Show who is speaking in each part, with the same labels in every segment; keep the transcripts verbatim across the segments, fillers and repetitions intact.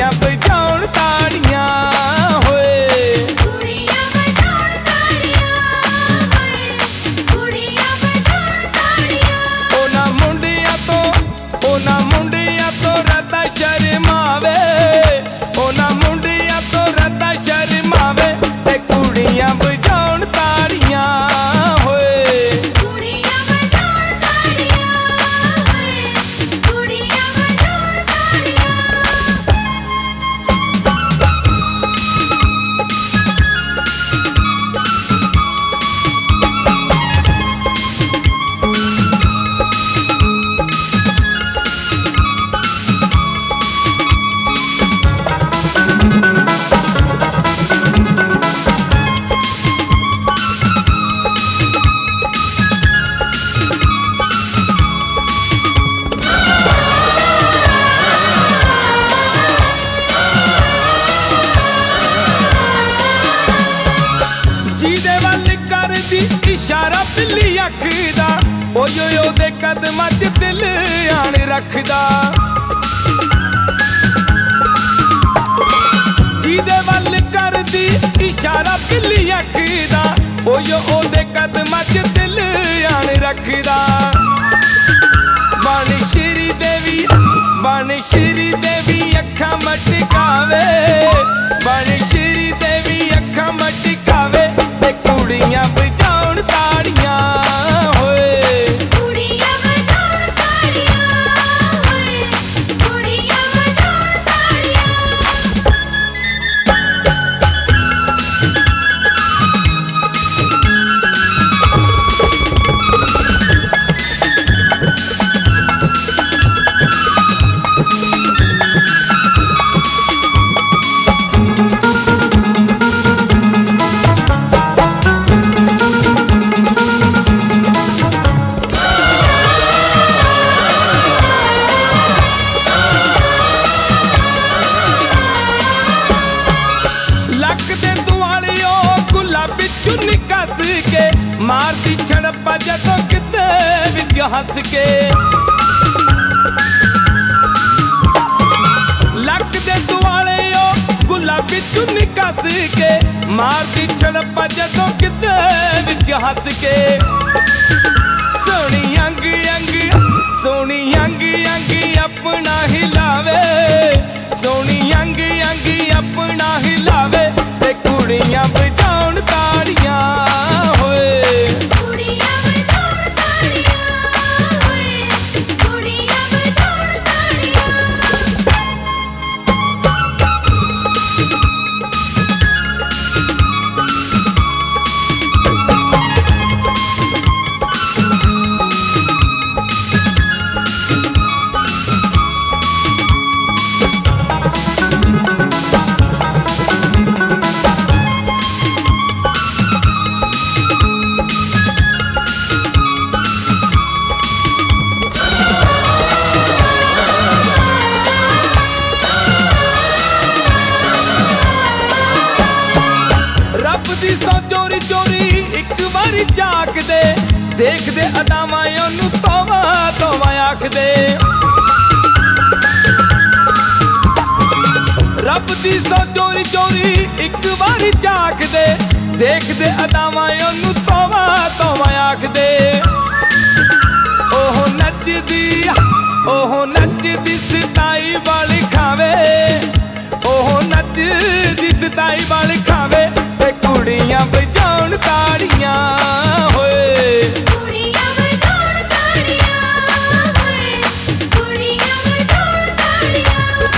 Speaker 1: कुड़ियां बजाउण ताड़ियां होए,
Speaker 2: कुड़ियां बजाउण ताड़ियां होए, कुड़ियां बजाउण ताड़ियां।
Speaker 1: ओना मुंडियां तो ओना मुंडियां तो रता शर्मावे, ओना मुंडियां तो रता शर्मावे ते कुड़ियां बजाउण ताड़ियां होए,
Speaker 2: कुड़ियां बजाउण ताड़ियां होए, कुड़ियां बजाउण ताड़ियां।
Speaker 1: ਜਿਹਦੇ ਵੱਲ ਕਰਦੀ ਇਸ਼ਾਰਾ ਬਿੱਲੀ ਅੱਖ ਦਾ, ਓਏ ਓਏ ਉਹਦੇ ਕਦਮਾਂ 'ਚ ਦਿਲ ਆਣ ਰੱਖਦਾ। ਜਿਹਦੇ ਵੱਲ ਕਰਦੀ ਇਸ਼ਾਰਾ ਬਿੱਲੀ ਅੱਖ ਦਾ, ਓਏ ਉਹਦੇ ਕਦਮਾਂ 'ਚ ਦਿਲ ਆਣ ਰੱਖਦਾ। ਬਣ ਸ਼੍ਰੀ ਦੇਵੀ ਬਣ ਸ਼੍ਰੀ ਦੇਵੀ ਅੱਖਾਂ ਮਟਕਾਵੇ, ਬਣ ਸ਼੍ਰੀ ਦੇਵੀ ਅੱਖਾਂ ਮਟਕਾਵੇ ਤੇ ਕੁੜੀਆਂ ਵਜਾਉਣ ਤਾੜੀਆਂ ਹੋਏ,
Speaker 2: ਕੁੜੀਆਂ ਬਜਾਉਣ ਤਾੜੀਆਂ ਹੋਏ, ਕੁੜੀਆਂ ਬਜਾਉਣ ਤਾੜੀਆਂ।
Speaker 1: ਲੱਕ ਦੇ ਦੁਆਲਿਓ ਗੁਲਾਬੀ ਚੁੰਨੀ ਕੱਸ ਕੇ ਮਾਰਦੀ ਛੜਪਾ ਜਦੋਂ ਕਿਤੇ ਵਿੱਚ ਹੱਸ ਕੇ। ਲੱਕ ਦੇ ਦੁਆਲਿਓ ਗੁਲਾਬੀ ਚੁੰਨੀ ਕੱਸ ਕੇ ਮਾਰਦੀ ਛੜਪਾ ਜਦੋਂ ਕਿਤੇ ਵਿੱਚ ਹੱਸ ਕੇ। ਸੋਹਣੀ ਅੰਗ ਅੰਗ ਸੋਹਣੀ ਅੰਗ ਅੰਗ ਆਪਣਾ ਹਿਲਾਵੇ, ਸੋਹਣੀ ਅੰਗ ਅੰਗ ਆਪਣਾ ਹਿਲਾਵੇ ਤੇ ਕੁੜੀਆਂ ਵਜਾਉਣ ਤਾੜੀਆਂ ਹੋਏ,
Speaker 2: ਕੁੜੀਆਂ ਬਜਾਉਣ ਤਾੜੀਆਂ ਹੋਏ, ਕੁੜੀਆਂ ਬਜਾਉਣ ਤਾੜੀਆਂ।
Speaker 1: ਰੱਬ ਦੀ ਸੌ ਚੋਰੀ ਚੋਰੀ ਇੱਕ ਵਾਰੀ ਝਾਕਦੇ, ਦੇਖਦੇ ਅਦਾਵਾਂ ਉਹਨੂੰ ਤੋਵਾ ਤੋਵਾ ਆਖਦੇ। ਰੱਬ ਦੀ ਸੌ ਚੋਰੀ ਚੋਰੀ ਇੱਕ ਵਾਰੀ ਝਾਕਦੇ, ਦੇਖਦੇ ਅਦਾਵਾਂ ਉਹਨੂੰ ਤੋਵਾ ਤੋਵਾ ਆਖਦੇ। ਉਹ ਨੱਚਦੀ ਉਹ ਨੱਚਦੀ ਸਤਾਈ ਵਾਲੀ ਖਾਵੇ, ਉਹ ਨੱਚਦੀ ਸਤਾਈ ਵਾਲੀ ਖਾਵੇ ਤੇ ਕੁੜੀਆਂ ਵਜਾਉਣ ਤਾੜੀਆਂ ਹੋਏ,
Speaker 2: ਕੁੜੀਆਂ ਬਜਾਉਣ ਤਾੜੀਆਂ ਹੋਏ, ਕੁੜੀਆਂ ਬਜਾਉਣ ਤਾੜੀਆਂ।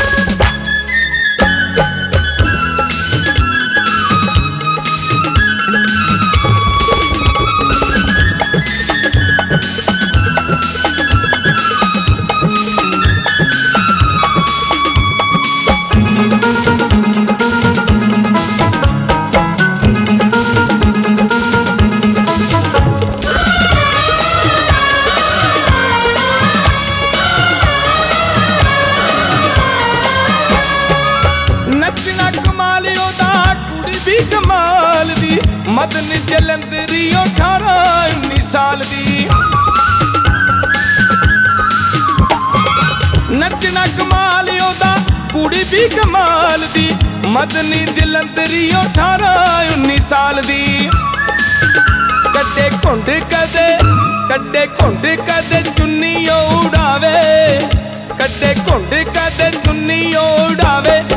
Speaker 1: ਮਦਨ ਜਲੰਧਰੀ ਅਠਾਰਾਂ ਉੱਨੀ ਸਾਲ ਦੀ। ਨੱਚਣਾ ਕਮਾਲ ਉਹਦਾ कुड़ी भी कमाल दी मदनी जलंधरी अठारह उन्नी साल दी कड्डे घुंड कदे कड्डे घुंड कदे चुन्नी उड़ावे कड्डे घुंड कदे चुन्नी उड़ावे